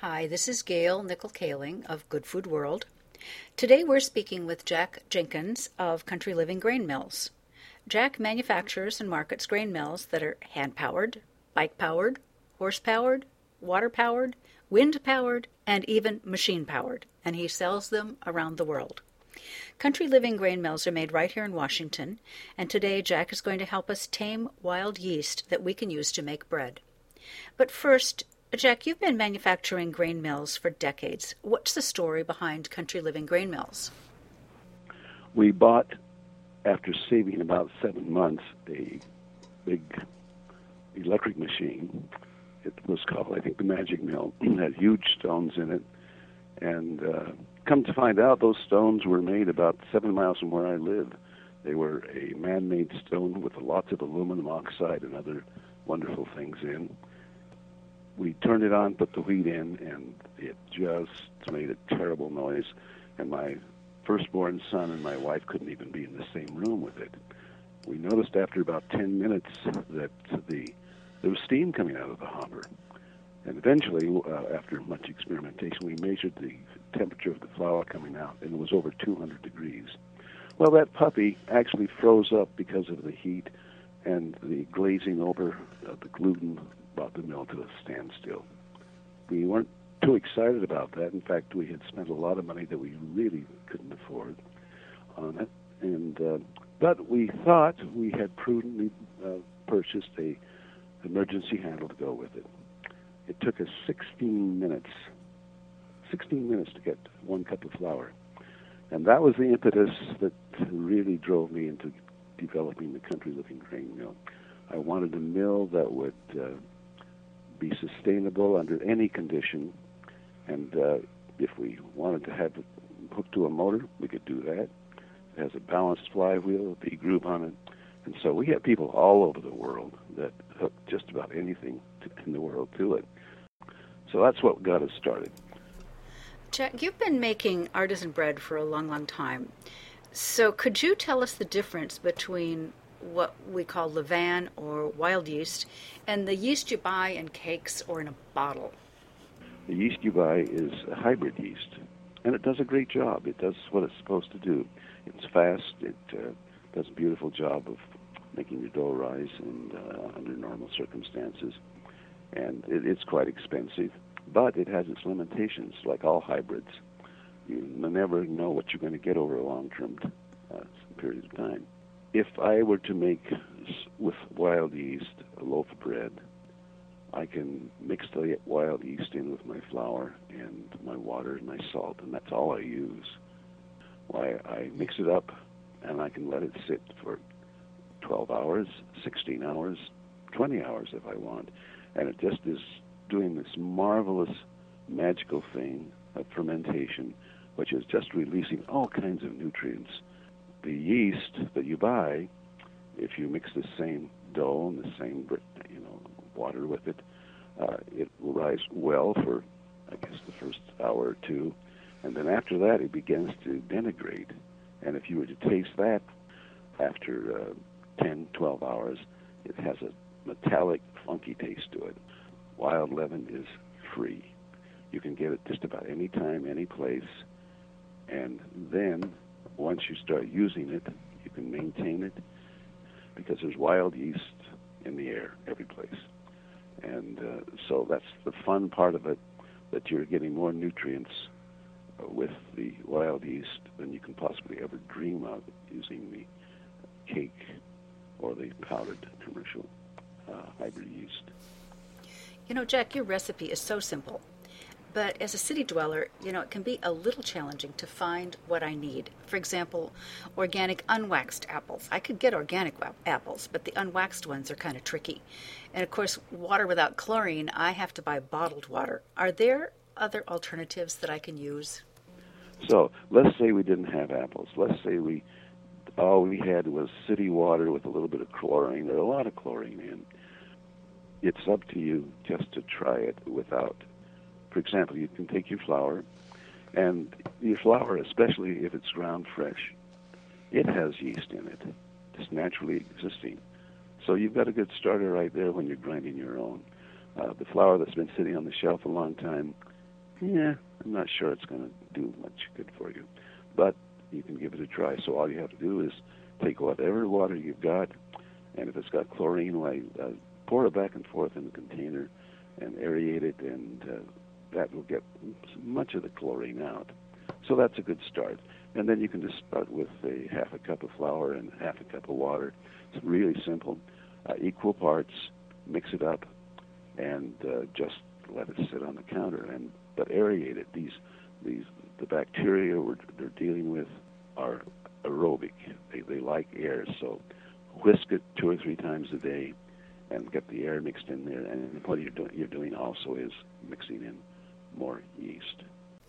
Hi, this is Gail Nickel-Kaling of Good Food World. Today we're speaking with Jack Jenkins of Country Living Grain Mills. Jack manufactures and markets grain mills that are hand-powered, bike-powered, horse-powered, water-powered, wind-powered, and even machine-powered, and he sells them around the world. Country Living Grain Mills are made right here in Washington, and today Jack is going to help us tame wild yeast that we can use to make bread. But first, Jack, you've been manufacturing grain mills for decades. What's the story behind Country Living Grain Mills? We bought, after saving about 7 months, a big electric machine. It was called, I think, the Magic Mill. It had huge stones in it. And come to find out, those stones were made about 7 miles from where I live. They were a man-made stone with lots of aluminum oxide and other wonderful things in. We turned it on, put the wheat in, and it just made a terrible noise. And my firstborn son and my wife couldn't even be in the same room with it. We noticed after about 10 minutes that there was steam coming out of the hopper. And eventually, after much experimentation, we measured the temperature of the flour coming out, and it was over 200 degrees. Well, that puppy actually froze up because of the heat, and the glazing over the gluten brought the mill to a standstill. We weren't too excited about that. In fact, we had spent a lot of money that we really couldn't afford on it. And but we thought we had prudently purchased a emergency handle to go with it. It took us 16 minutes to get 1 cup of flour. And that was the impetus that really drove me into developing the Country Living Grain Mill. I wanted a mill that would be sustainable under any condition, and if we wanted to have it hooked to a motor, we could do that. It has a balanced flywheel, a V-groove on it, and so we have people all over the world that hook just about anything in the world to it. So that's what got us started. Jack, you've been making artisan bread for a long, long time. So could you tell us the difference between what we call levain or wild yeast and the yeast you buy in cakes or in a bottle? The yeast you buy is a hybrid yeast, and it does a great job. It does what it's supposed to do. It's fast. It does a beautiful job of making your dough rise under normal circumstances, and it's quite expensive. But it has its limitations, like all hybrids. You never know what you're going to get over a long-term period of time. If I were to make, with wild yeast, a loaf of bread, I can mix the wild yeast in with my flour and my water and my salt, and that's all I use. Why, I mix it up, and I can let it sit for 12 hours, 16 hours, 20 hours if I want, and it just is doing this marvelous, magical thing of fermentation, which is just releasing all kinds of nutrients. The yeast that you buy, if you mix the same dough and the same water with it, it will rise well for, I guess, the first hour or two, and then after that it begins to denigrate. And if you were to taste that after 10, 12 hours, it has a metallic, funky taste to it. Wild leaven is free. You can get it just about any time, any place, and then once you start using it, you can maintain it because there's wild yeast in the air every place. And so that's the fun part of it, that you're getting more nutrients with the wild yeast than you can possibly ever dream of using the cake or the powdered commercial hybrid yeast. You know, Jack, your recipe is so simple. But as a city dweller, it can be a little challenging to find what I need. For example, organic unwaxed apples. I could get organic apples, but the unwaxed ones are kind of tricky. And of course, water without chlorine, I have to buy bottled water. Are there other alternatives that I can use? So let's say we didn't have apples. Let's say all we had was city water with a little bit of chlorine, or a lot of chlorine in. It's up to you just to try it without. For example, you can take your flour, and your flour, especially if it's ground fresh, it has yeast in it, just naturally existing. So you've got a good starter right there when you're grinding your own. The flour that's been sitting on the shelf a long time yeah, I'm not sure it's going to do much good for you. But you can give it a try. So all you have to do is take whatever water you've got, and if it's got chlorine, pour it back and forth in the container and aerate it, and that will get much of the chlorine out. So that's a good start. And then you can just start with a half a cup of flour and half a cup of water. It's really simple. Equal parts, mix it up, and just let it sit on the counter. But aerate it. The bacteria they're dealing with are aerobic. They like air, so whisk it 2 or 3 times a day and get the air mixed in there. And what you're doing also is mixing in more yeast.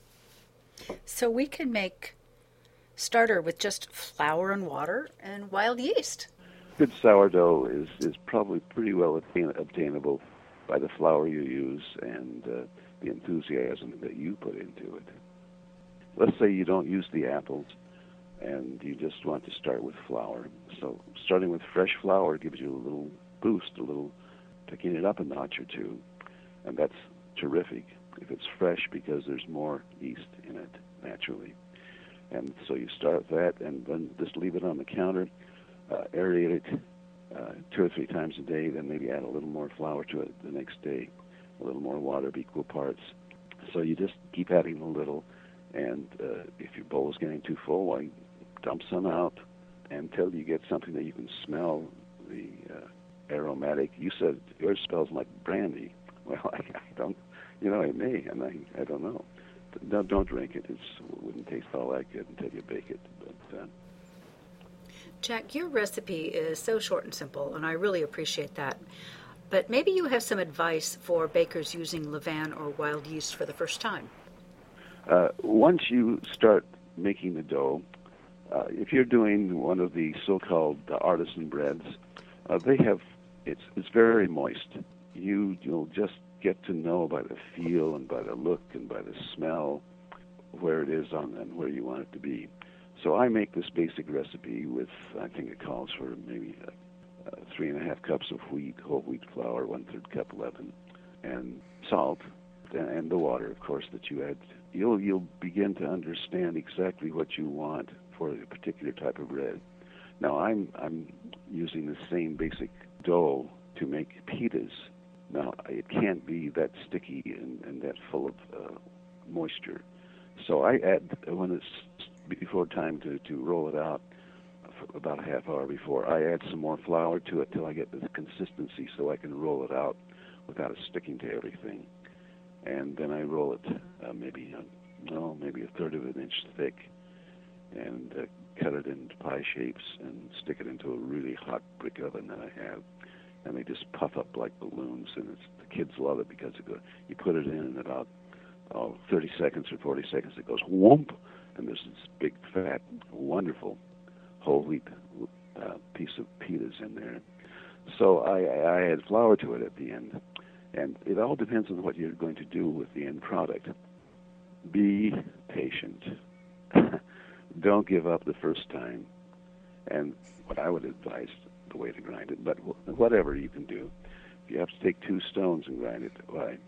So we can make starter with just flour and water and wild yeast. Good sourdough is probably pretty well obtainable by the flour you use and the enthusiasm that you put into it. Let's say you don't use the apples and you just want to start with flour. So starting with fresh flour gives you a little boost, picking it up a notch or two, and that's terrific if it's fresh because there's more yeast in it naturally. And so you start that and then just leave it on the counter, aerate it 2 or 3 times a day, then maybe add a little more flour to it the next day, a little more water of equal parts. So you just keep adding a little, and if your bowl is getting too full, dump some out until you get something that you can smell the aromatic. You said yours smells like brandy. Well, I don't, it may, and I don't know. No, don't drink it. It wouldn't taste all that good until you bake it. But Jack, your recipe is so short and simple, and I really appreciate that. But maybe you have some advice for bakers using levain or wild yeast for the first time. Once you start making the dough, if you're doing one of the so-called artisan breads, it's very moist. You'll just get to know by the feel and by the look and by the smell where it is and where you want it to be. So I make this basic recipe with, I think it calls for maybe 3.5 cups of whole wheat flour, 1/3 cup leaven, and salt, and the water, of course, that you add. You'll begin to understand exactly what you want for a particular type of bread. Now I'm using the same basic dough to make pitas. Now it can't be that sticky and that full of moisture. So I add, when it's before time to roll it out, for about a half hour before, I add some more flour to it till I get the consistency so I can roll it out without it sticking to everything. And then I roll it maybe 1/3 of an inch thick, and cut it into pie shapes and stick it into a really hot brick oven that I have. And they just puff up like balloons, and the kids love it because you put it in about 30 seconds or 40 seconds, it goes whoomp, and there's this big, fat, wonderful whole wheat piece of pitas in there. So I add flour to it at the end, and it all depends on what you're going to do with the end product. Be patient. Don't give up the first time. And what I would advise, the way to grind it, but whatever you can do. If you have to take 2 stones and grind it,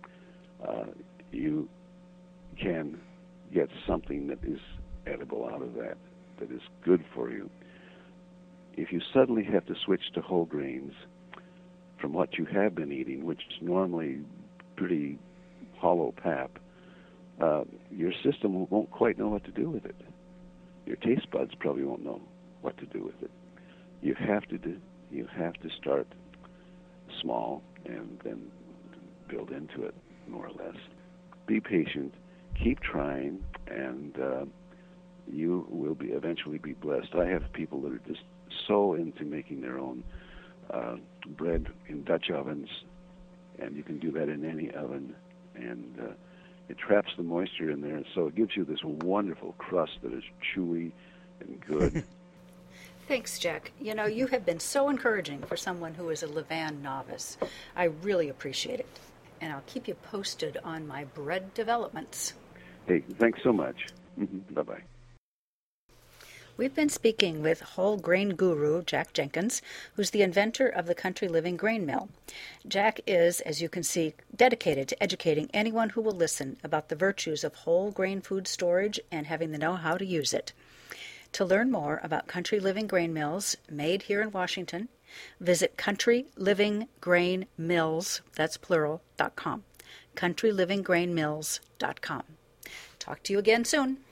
you can get something that is edible out of that is good for you. If you suddenly have to switch to whole grains from what you have been eating, which is normally pretty hollow pap, your system won't quite know what to do with it. Your taste buds probably won't know what to do with it. You have to start small and then build into it, more or less. Be patient, keep trying, and you will eventually be blessed. I have people that are just so into making their own bread in Dutch ovens, and you can do that in any oven, and it traps the moisture in there, so it gives you this wonderful crust that is chewy and good. Thanks, Jack. You have been so encouraging for someone who is a levain novice. I really appreciate it. And I'll keep you posted on my bread developments. Hey, thanks so much. Bye-bye. We've been speaking with whole grain guru Jack Jenkins, who's the inventor of the Country Living Grain Mill. Jack is, as you can see, dedicated to educating anyone who will listen about the virtues of whole grain food storage and having the know-how to use it. To learn more about Country Living Grain Mills made here in Washington, visit CountryLivingGrainMills, that's plural, .com. CountryLivingGrainMills.com. Talk to you again soon.